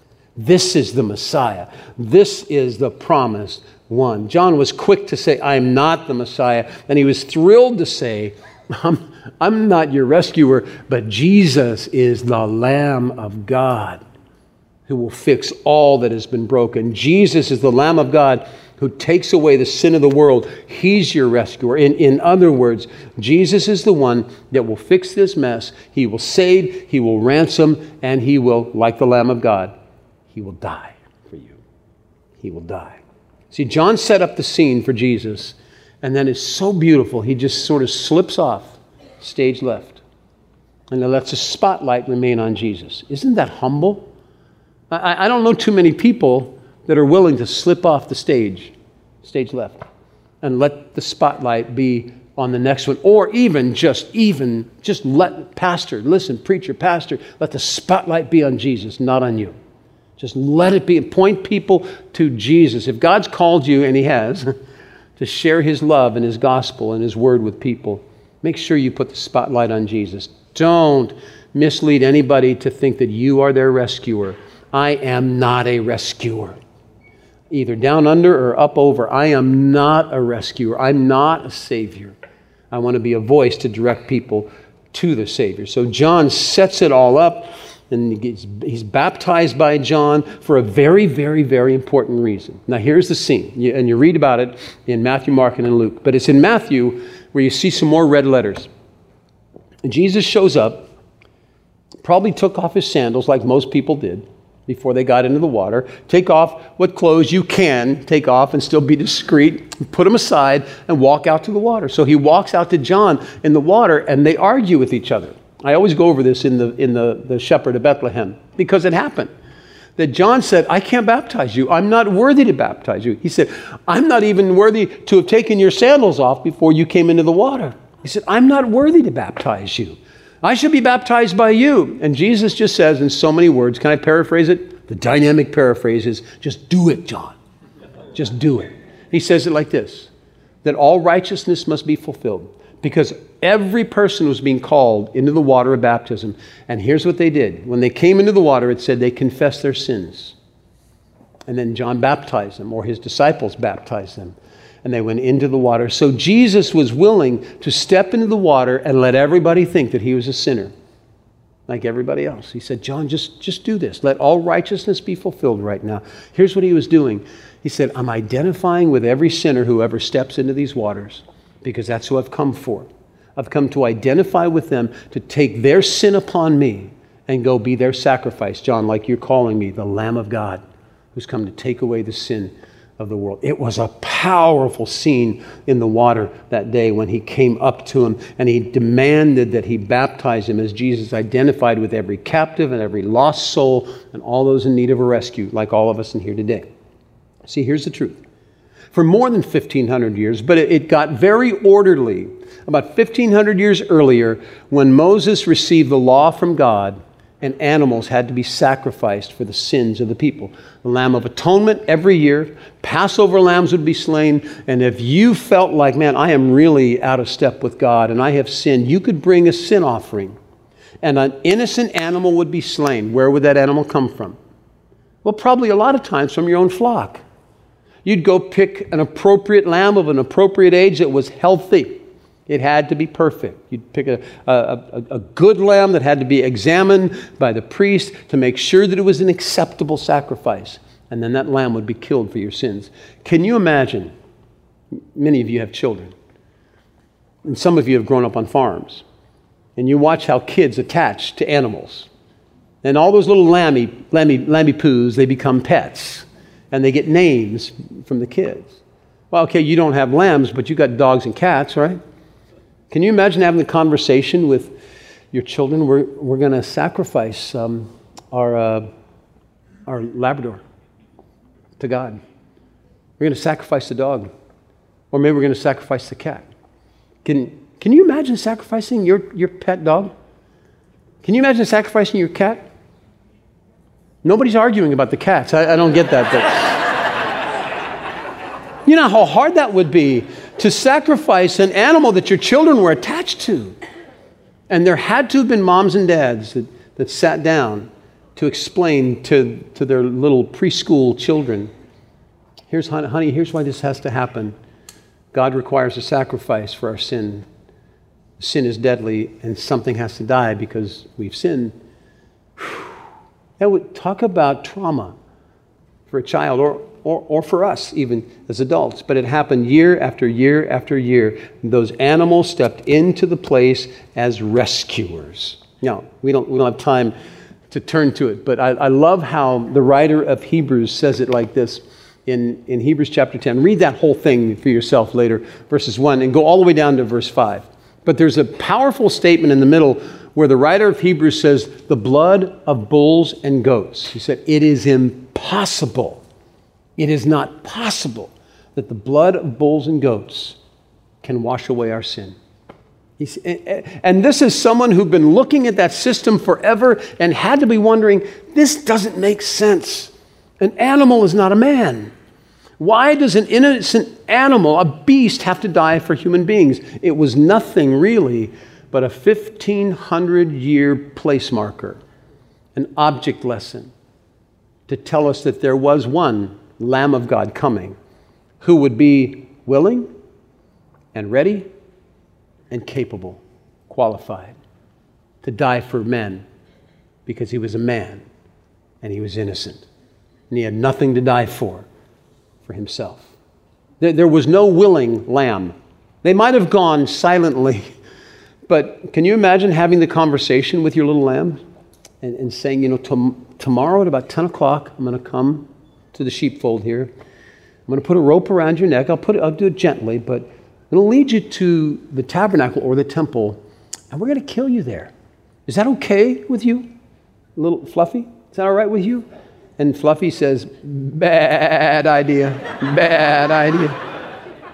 This is the Messiah. This is the promised one. John was quick to say, "I am not the Messiah." And he was thrilled to say, I'm not your rescuer, but Jesus is the Lamb of God who will fix all that has been broken. Jesus is the Lamb of God who takes away the sin of the world. He's your rescuer. In other words, Jesus is the one that will fix this mess. He will save, he will ransom, and he will, like the Lamb of God, he will die for you. He will die. See, John set up the scene for Jesus, and then it's so beautiful, he just sort of slips off, stage left, and then lets the spotlight remain on Jesus. Isn't that humble? I don't know too many people that are willing to slip off the stage left, and let the spotlight be on the next one, or just let pastor, listen, preacher, pastor, let the spotlight be on Jesus, not on you. Just let it be. Point people to Jesus. If God's called you, and he has, to share his love and his gospel and his word with people, make sure you put the spotlight on Jesus. Don't mislead anybody to think that you are their rescuer. I am not a rescuer. Either down under or up over. I am not a rescuer. I'm not a savior. I want to be a voice to direct people to the Savior. So John sets it all up, and he's baptized by John for a very, very, very important reason. Now here's the scene, and you read about it in Matthew, Mark, and in Luke. But it's in Matthew where you see some more red letters. And Jesus shows up, probably took off his sandals like most people did before they got into the water. Take off what clothes you can take off and still be discreet. Put them aside and walk out to the water. So he walks out to John in the water, and they argue with each other. I always go over this in the Shepherd of Bethlehem, because it happened. That John said, I can't baptize you. I'm not worthy to baptize you. He said, I'm not even worthy to have taken your sandals off before you came into the water. He said, I'm not worthy to baptize you. I should be baptized by you. And Jesus just says in so many words, can I paraphrase it? The dynamic paraphrase is, just do it, John. Just do it. He says it like this, that all righteousness must be fulfilled, because every person was being called into the water of baptism. And here's what they did. When they came into the water, it said they confessed their sins. And then John baptized them, or his disciples baptized them. And they went into the water. So Jesus was willing to step into the water and let everybody think that he was a sinner, like everybody else. He said, John, just do this. Let all righteousness be fulfilled right now. Here's what he was doing. He said, I'm identifying with every sinner who ever steps into these waters, because that's who I've come for. I've come to identify with them, to take their sin upon me and go be their sacrifice. John, like you're calling me, the Lamb of God, who's come to take away the sin of the world. It was a powerful scene in the water that day when he came up to him and he demanded that he baptize him, as Jesus identified with every captive and every lost soul and all those in need of a rescue, like all of us in here today. See, here's the truth. For more than 1,500 years, but it got very orderly about 1,500 years earlier, when Moses received the law from God, and animals had to be sacrificed for the sins of the people. The Lamb of Atonement every year, Passover lambs would be slain, and if you felt like, man, I am really out of step with God and I have sinned, you could bring a sin offering, and an innocent animal would be slain. Where would that animal come from? Well, probably a lot of times from your own flock. You'd go pick an appropriate lamb of an appropriate age that was healthy. It had to be perfect. You'd pick a good lamb that had to be examined by the priest to make sure that it was an acceptable sacrifice. And then that lamb would be killed for your sins. Can you imagine? Many of you have children. And some of you have grown up on farms. And you watch how kids attach to animals. And all those little lammy poos, they become pets. And they get names from the kids. Well, okay, you don't have lambs, but you got dogs and cats, right? Can you imagine having a conversation with your children? We're going to sacrifice our Labrador to God. We're going to sacrifice the dog. Or maybe we're going to sacrifice the cat. Can you imagine sacrificing your pet dog? Can you imagine sacrificing your cat? Nobody's arguing about the cats. I don't get that. But you know how hard that would be to sacrifice an animal that your children were attached to. And there had to have been moms and dads that sat down to explain to their little preschool children, honey, here's why this has to happen. God requires a sacrifice for our sin. Sin is deadly, and something has to die because we've sinned. That would talk about trauma for a child, or for us even as adults. But it happened year after year after year. Those animals stepped into the place as rescuers. Now, we don't have time to turn to it, but I love how the writer of Hebrews says it like this in Hebrews chapter 10. Read that whole thing for yourself later, verses 1, and go all the way down to verse 5. But there's a powerful statement in the middle where the writer of Hebrews says, the blood of bulls and goats. He said, it is impossible. It is not possible that the blood of bulls and goats can wash away our sin. And this is someone who'd been looking at that system forever and had to be wondering, this doesn't make sense. An animal is not a man. Why does an innocent animal, a beast, have to die for human beings? It was nothing really but a 1,500-year place marker, an object lesson to tell us that there was one Lamb of God coming who would be willing and ready and capable, qualified to die for men, because he was a man and he was innocent and he had nothing to die for himself. There was no willing lamb. They might have gone silently, but can you imagine having the conversation with your little lamb and saying, tomorrow at about 10 o'clock, I'm going to come to the sheepfold here. I'm going to put a rope around your neck. I'll do it gently, but it'll lead you to the tabernacle or the temple, and we're going to kill you there. Is that okay with you, little Fluffy? Is that all right with you? And Fluffy says, bad idea, bad idea.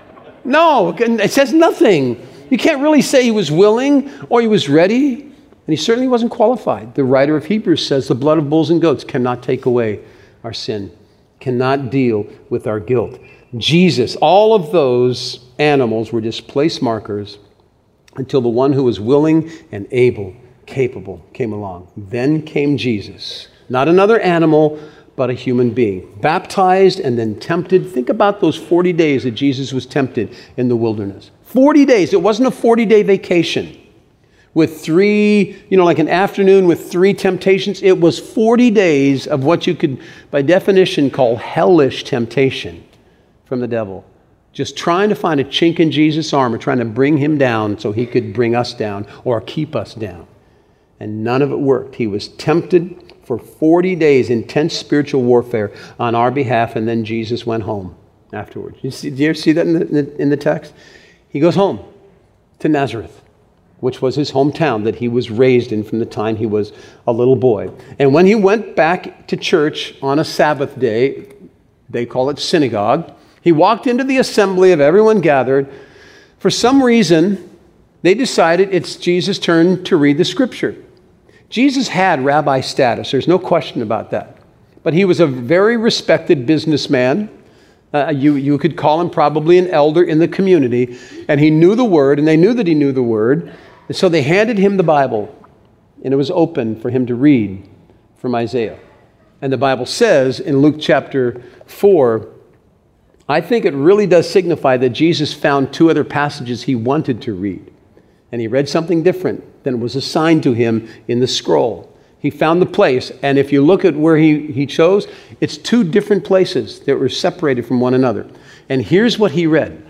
No, it says nothing. You can't really say he was willing or he was ready. he certainly wasn't qualified. The writer of Hebrews says the blood of bulls and goats cannot take away our sin, cannot deal with our guilt. Jesus, all of those animals were just place markers until the one who was willing and able, capable, came along. Then came Jesus. Not another animal, but a human being. Baptized and then tempted. Think about those 40 days that Jesus was tempted in the wilderness. 40 days. It wasn't a 40-day vacation with three, like an afternoon with three temptations. It was 40 days of what you could, by definition, call hellish temptation from the devil. Just trying to find a chink in Jesus' armor, trying to bring him down so he could bring us down or keep us down. And none of it worked. He was tempted for 40 days, intense spiritual warfare on our behalf, and then Jesus went home afterwards. Do you ever see that in the text? He goes home to Nazareth, which was his hometown that he was raised in from the time he was a little boy. And when he went back to church on a Sabbath day, they call it synagogue, he walked into the assembly of everyone gathered. For some reason, they decided it's Jesus' turn to read the scripture. Jesus had rabbi status. There's no question about that. But he was a very respected businessman. You could call him probably an elder in the community. And he knew the word, and they knew that he knew the word. And so they handed him the Bible, and it was open for him to read from Isaiah. And the Bible says in Luke chapter 4, I think it really does signify that Jesus found two other passages he wanted to read. And he read something different than was assigned to him in the scroll. He found the place, and if you look at where he chose, it's two different places that were separated from one another. And here's what he read.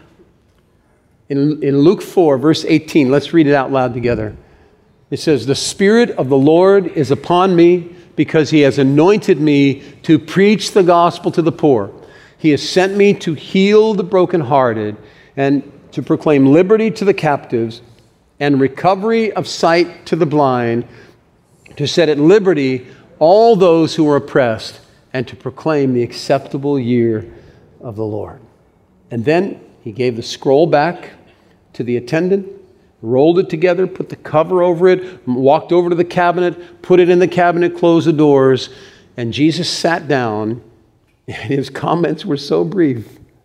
In Luke 4, verse 18, let's read it out loud together. It says, "The Spirit of the Lord is upon me because he has anointed me to preach the gospel to the poor. He has sent me to heal the brokenhearted and to proclaim liberty to the captives and recovery of sight to the blind, to set at liberty all those who are oppressed, and to proclaim the acceptable year of the Lord." And then he gave the scroll back to the attendant, rolled it together, put the cover over it, walked over to the cabinet, put it in the cabinet, closed the doors, and Jesus sat down. And his comments were so brief.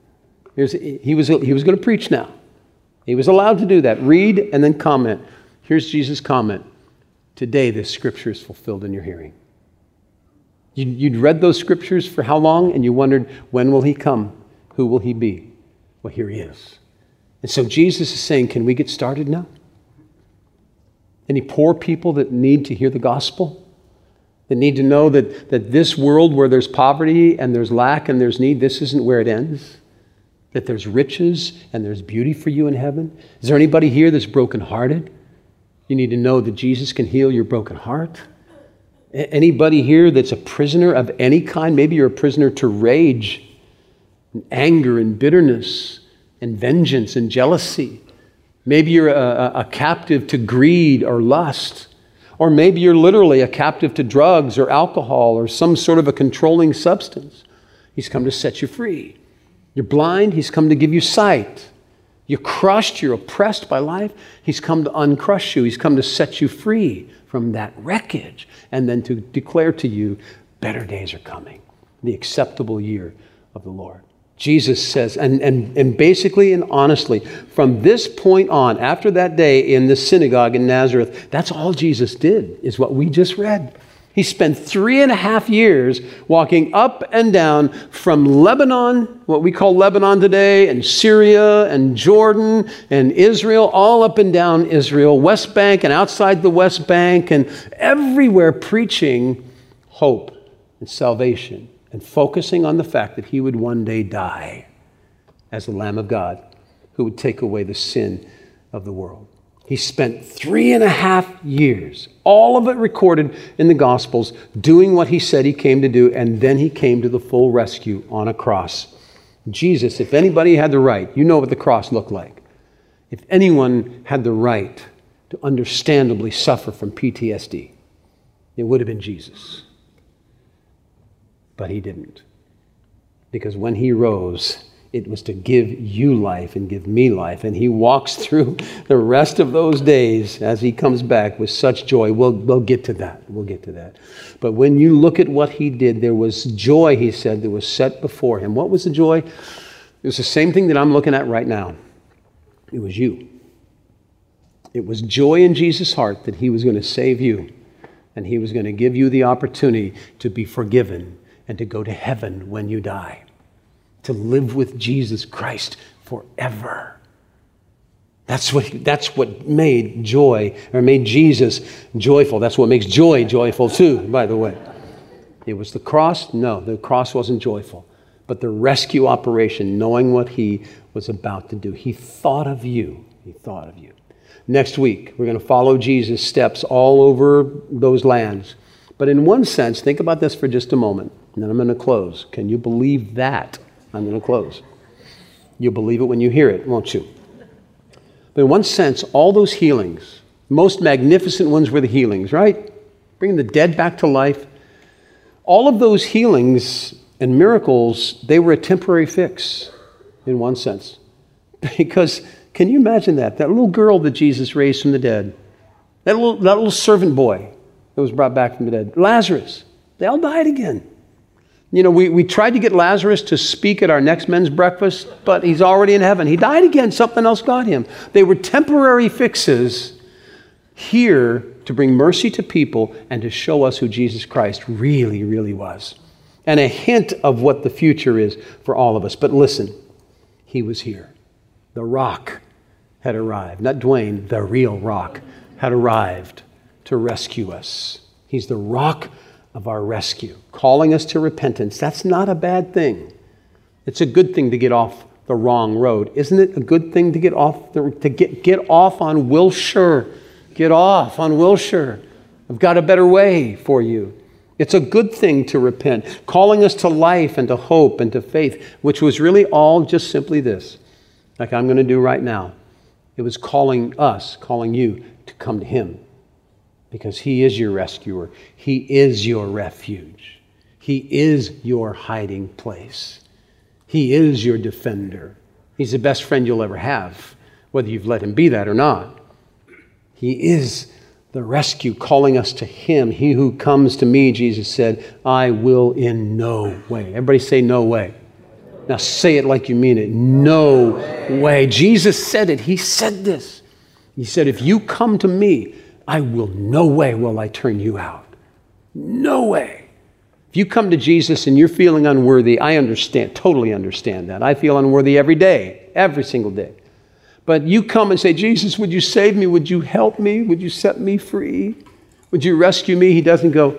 He was going to preach now. He was allowed to do that. Read and then comment. Here's Jesus' comment. Today this scripture is fulfilled in your hearing. You'd read those scriptures for how long? And you wondered, when will he come? Who will he be? Well, here he is. And so Jesus is saying, can we get started now? Any poor people that need to hear the gospel? That need to know that this world where there's poverty and there's lack and there's need, this isn't where it ends. That there's riches and there's beauty for you in heaven. Is there anybody here that's brokenhearted? You need to know that Jesus can heal your broken heart. Anybody here that's a prisoner of any kind? Maybe you're a prisoner to rage and anger and bitterness and vengeance and jealousy. Maybe you're a captive to greed or lust. Or maybe you're literally a captive to drugs or alcohol or some sort of a controlling substance. He's come to set you free. You're blind. He's come to give you sight. You're crushed. You're oppressed by life. He's come to uncrush you. He's come to set you free from that wreckage and then to declare to you, better days are coming, the acceptable year of the Lord. Jesus says, and basically and honestly, from this point on, after that day in the synagogue in Nazareth, that's all Jesus did, is what we just read. He spent 3.5 years walking up and down from Lebanon, what we call Lebanon today, and Syria and Jordan and Israel, all up and down Israel, West Bank and outside the West Bank, and everywhere preaching hope and salvation, and focusing on the fact that he would one day die as the Lamb of God who would take away the sin of the world. He spent 3.5 years, all of it recorded in the Gospels, doing what he said he came to do, and then he came to the full rescue on a cross. Jesus, if anybody had the right, you know what the cross looked like. If anyone had the right to understandably suffer from PTSD, it would have been Jesus. But he didn't. Because when he rose, It was to give you life and give me life. And he walks through the rest of those days as he comes back with such joy. We'll get to that. We'll get to that. But when you look at what he did, there was joy, he said, that was set before him. What was the joy? It was the same thing that I'm looking at right now. It was you. It was joy in Jesus' heart that he was going to save you. And he was going to give you the opportunity to be forgiven and to go to heaven when you die. To live with Jesus Christ forever. That's what made joy, or made Jesus joyful. That's what makes joy joyful too, by the way. It was the cross? No, the cross wasn't joyful. But the rescue operation, knowing what he was about to do. He thought of you. He thought of you. Next week, we're going to follow Jesus' steps all over those lands. But in one sense, think about this for just a moment, and then I'm going to close. Can you believe that? I'm going to close. You'll believe it when you hear it, won't you? But in one sense, all those healings, most magnificent ones were the healings, right? Bringing the dead back to life. All of those healings and miracles, they were a temporary fix in one sense. Because, can you imagine that? That little girl that Jesus raised from the dead, that little servant boy that was brought back from the dead, Lazarus, they all died again. You know, we tried to get Lazarus to speak at our next men's breakfast, but he's already in heaven. He died again. Something else got him. They were temporary fixes here to bring mercy to people and to show us who Jesus Christ really, really was. And a hint of what the future is for all of us. But listen, he was here. The rock had arrived. Not Dwayne, the real rock had arrived to rescue us. He's the rock of our rescue, calling us to repentance. That's not a bad thing. It's a good thing to get off the wrong road. Isn't it a good thing to get off get off on Wilshire? Get off on Wilshire. I've got a better way for you. It's a good thing to repent, calling us to life and to hope and to faith, which was really all just simply this, like I'm going to do right now. It was calling you to come to him. Because he is your rescuer. He is your refuge. He is your hiding place. He is your defender. He's the best friend you'll ever have, whether you've let him be that or not. He is the rescue, calling us to him. He who comes to me, Jesus said, I will in no way. Everybody say no way. Now say it like you mean it. No way. Jesus said it. He said this. He said, if you come to me, I will, no way will I turn you out. No way. If you come to Jesus and you're feeling unworthy, I understand, totally understand that. I feel unworthy every day, every single day. But you come and say, Jesus, would you save me? Would you help me? Would you set me free? Would you rescue me? He doesn't go,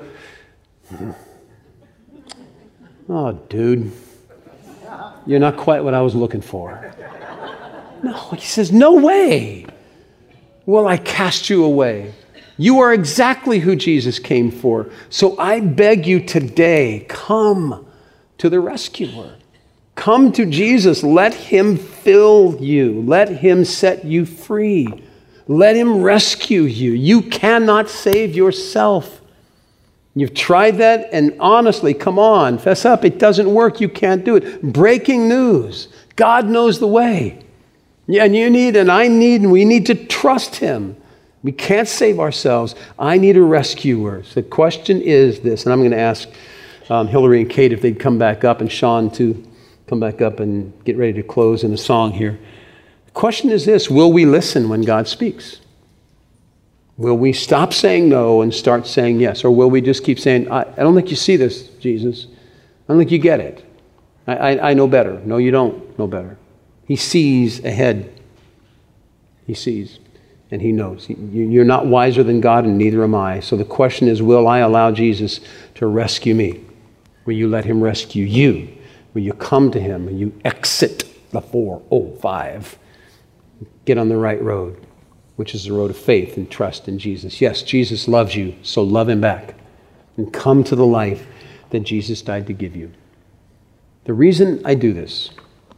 oh, dude, you're not quite what I was looking for. No, he says, no way will I cast you away. You are exactly who Jesus came for. So I beg you today, come to the rescuer. Come to Jesus. Let him fill you. Let him set you free. Let him rescue you. You cannot save yourself. You've tried that, and honestly, come on, fess up. It doesn't work. You can't do it. Breaking news. God knows the way. Yeah, and you need, and I need, and we need to trust him. We can't save ourselves. I need a rescuer. So the question is this, and I'm going to ask Hillary and Kate if they'd come back up, and Sean to come back up and get ready to close in a song here. The question is this, will we listen when God speaks? Will we stop saying no and start saying yes? Or will we just keep saying, I don't think you see this, Jesus. I don't think you get it. I know better. No, you don't know better. He sees ahead. He sees and he knows. You're not wiser than God, and neither am I. So the question is, will I allow Jesus to rescue me? Will you let him rescue you? Will you come to him and you exit the 405? Get on the right road, which is the road of faith and trust in Jesus. Yes, Jesus loves you, so love him back. And come to the life that Jesus died to give you. The reason I do this,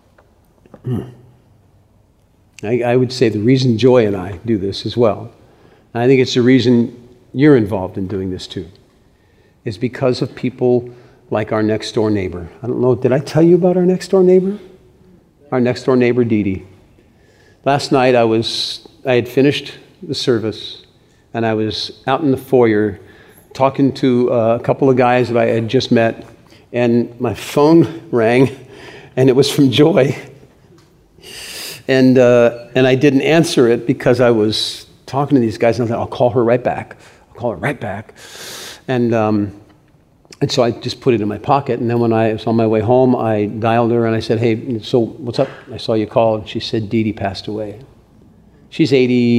I would say the reason Joy and I do this as well, and I think it's the reason you're involved in doing this too, is because of people like our next door neighbor. I don't know, did I tell you about our next door neighbor? our next door neighbor, Dee Dee. Last night I had finished the service, and I was out in the foyer talking to a couple of guys that I had just met, and my phone rang, and it was from Joy. And I didn't answer it because I was talking to these guys, and I thought, I'll call her right back. And so I just put it in my pocket, and then when I was on my way home, I dialed her, and I said, hey, so what's up? I saw you call, and she said, Dee Dee passed away. She's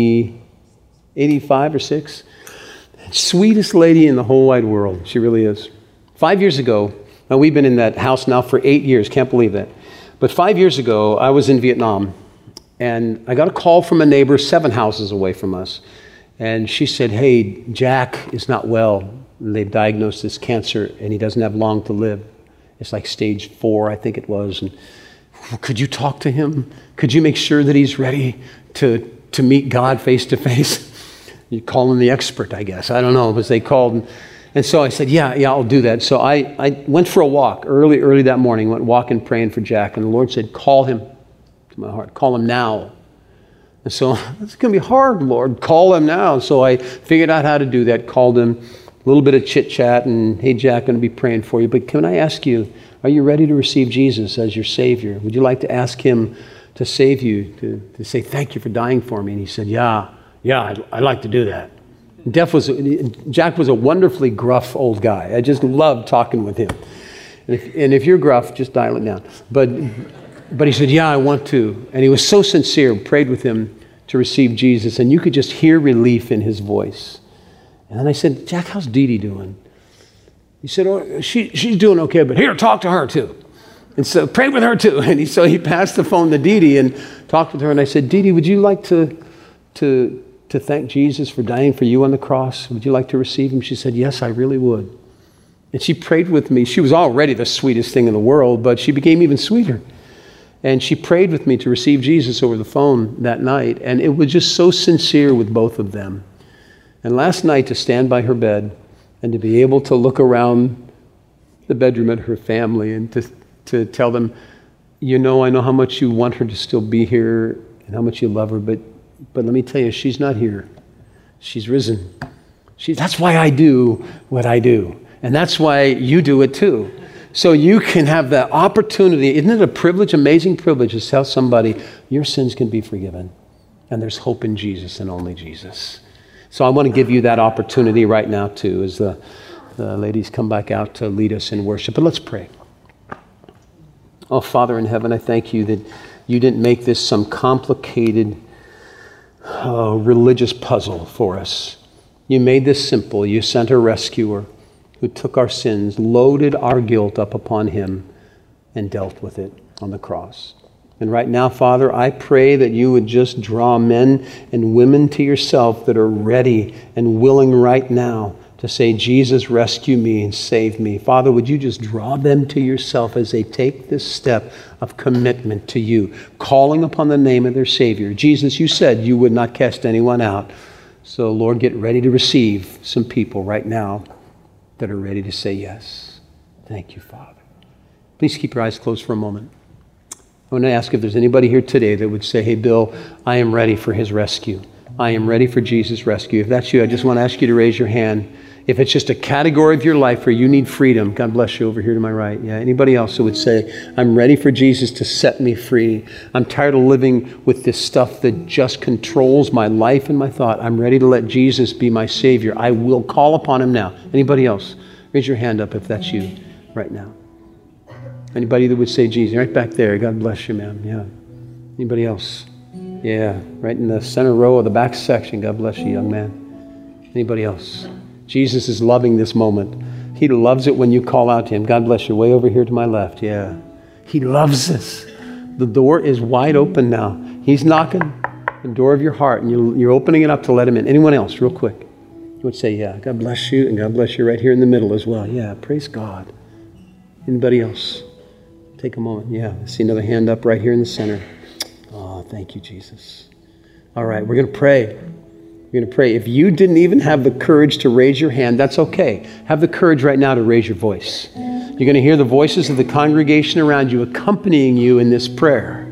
85 or 6. Sweetest lady in the whole wide world. She really is. 5 years ago, now we've been in that house now for 8 years, can't believe that. But 5 years ago, I was in Vietnam, and I got a call from a neighbor 7 houses away from us. And she said, hey, Jack is not well. They've diagnosed this cancer, and he doesn't have long to live. It's like stage 4, I think it was. And could you talk to him? Could you make sure that he's ready to meet God face to face? You call him the expert, I guess. I don't know, because they called. And so I said, yeah, I'll do that. So I went for a walk early that morning, went walking, praying for Jack. And the Lord said, call him to my heart. Call him now. And so, it's going to be hard, Lord. Call him now. So I figured out how to do that, called him. A little bit of chit-chat, and hey, Jack, going to be praying for you. But can I ask you, are you ready to receive Jesus as your Savior? Would you like to ask him to save you, to say thank you for dying for me? And he said, yeah, I'd like to do that. Jack was a wonderfully gruff old guy. I just loved talking with him. And if you're gruff, just dial it down. But he said, yeah, I want to. And he was so sincere, prayed with him to receive Jesus, and you could just hear relief in his voice. And then I said, Jack, how's Dee Dee doing? He said, oh, she's doing okay, but here, talk to her too. And so pray with her too. And so he passed the phone to Dee Dee and talked with her. And I said, Dee Dee, would you like to thank Jesus for dying for you on the cross? Would you like to receive him? She said, yes, I really would. And she prayed with me. She was already the sweetest thing in the world, but she became even sweeter. And she prayed with me to receive Jesus over the phone that night. And it was just so sincere with both of them. And last night, to stand by her bed and to be able to look around the bedroom at her family and to tell them, I know how much you want her to still be here and how much you love her, but let me tell you, she's not here. She's risen. That's why I do what I do. And that's why you do it too. So you can have the opportunity. Isn't it a privilege, amazing privilege, to tell somebody your sins can be forgiven and there's hope in Jesus and only Jesus. So I want to give you that opportunity right now, too, as the ladies come back out to lead us in worship. But let's pray. Oh, Father in heaven, I thank you that you didn't make this some complicated religious puzzle for us. You made this simple. You sent a rescuer who took our sins, loaded our guilt up upon him, and dealt with it on the cross. And right now, Father, I pray that you would just draw men and women to yourself that are ready and willing right now to say, Jesus, rescue me and save me. Father, would you just draw them to yourself as they take this step of commitment to you, calling upon the name of their Savior. Jesus, you said you would not cast anyone out. So, Lord, get ready to receive some people right now that are ready to say yes. Thank you, Father. Please keep your eyes closed for a moment. I want to ask if there's anybody here today that would say, hey, Bill, I am ready for his rescue. I am ready for Jesus' rescue. If that's you, I just want to ask you to raise your hand. If it's just a category of your life where you need freedom, God bless you over here to my right. Yeah, anybody else who would say, I'm ready for Jesus to set me free. I'm tired of living with this stuff that just controls my life and my thought. I'm ready to let Jesus be my Savior. I will call upon him now. Anybody else? Raise your hand up if that's you right now. Anybody that would say Jesus? Right back there. God bless you, ma'am. Yeah. Anybody else? Yeah. Right in the center row of the back section. God bless you, young man. Anybody else? Jesus is loving this moment. He loves it when you call out to him. God bless you. Way over here to my left. Yeah. He loves this. The door is wide open now. He's knocking the door of your heart, and you're opening it up to let him in. Anyone else? Real quick. You would say, yeah. God bless you, and God bless you right here in the middle as well. Yeah. Praise God. Anybody else? Take a moment. Yeah, I see another hand up right here in the center. Oh, thank you, Jesus. All right, we're going to pray. We're going to pray. If you didn't even have the courage to raise your hand, that's okay. Have the courage right now to raise your voice. You're going to hear the voices of the congregation around you accompanying you in this prayer.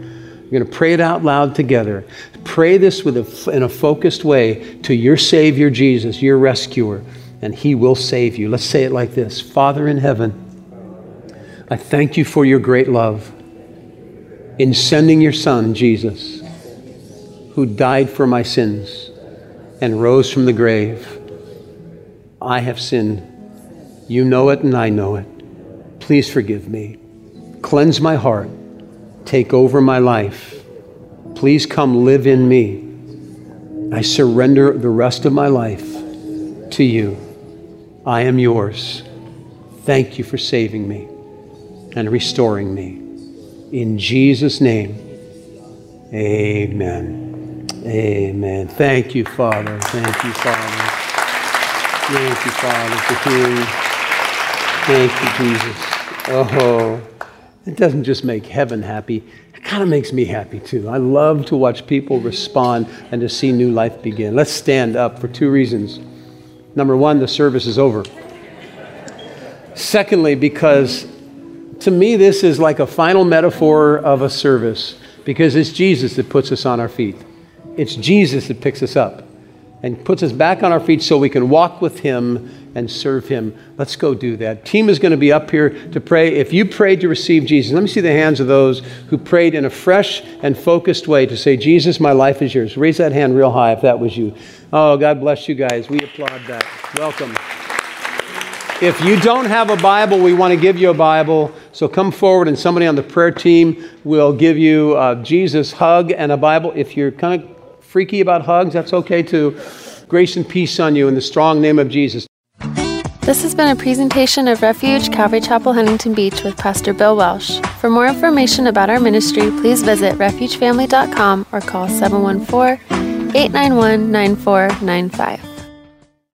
We're going to pray it out loud together. Pray this in a focused way to your Savior, Jesus, your rescuer, and He will save you. Let's say it like this. Father in heaven, I thank you for your great love in sending your Son, Jesus, who died for my sins and rose from the grave. I have sinned. You know it and I know it. Please forgive me. Cleanse my heart. Take over my life. Please come live in me. I surrender the rest of my life to you. I am yours. Thank you for saving me and restoring me. In Jesus' name, amen. Amen. Thank you, Father. Thank you, Father. Thank you, Father, for healing. Thank you, Jesus. Oh, it doesn't just make heaven happy. It kind of makes me happy, too. I love to watch people respond and to see new life begin. Let's stand up for two reasons. Number one, the service is over. Secondly, because to me, this is like a final metaphor of a service, because it's Jesus that puts us on our feet. It's Jesus that picks us up and puts us back on our feet so we can walk with Him and serve Him. Let's go do that. Team is going to be up here to pray. If you prayed to receive Jesus, let me see the hands of those who prayed in a fresh and focused way to say, Jesus, my life is yours. Raise that hand real high if that was you. Oh, God bless you guys. We applaud that. Welcome. If you don't have a Bible, we want to give you a Bible. So come forward and somebody on the prayer team will give you a Jesus hug and a Bible. If you're kind of freaky about hugs, that's okay too. Grace and peace on you in the strong name of Jesus. This has been a presentation of Refuge Calvary Chapel, Huntington Beach with Pastor Bill Welsh. For more information about our ministry, please visit refugefamily.com or call 714-891-9495.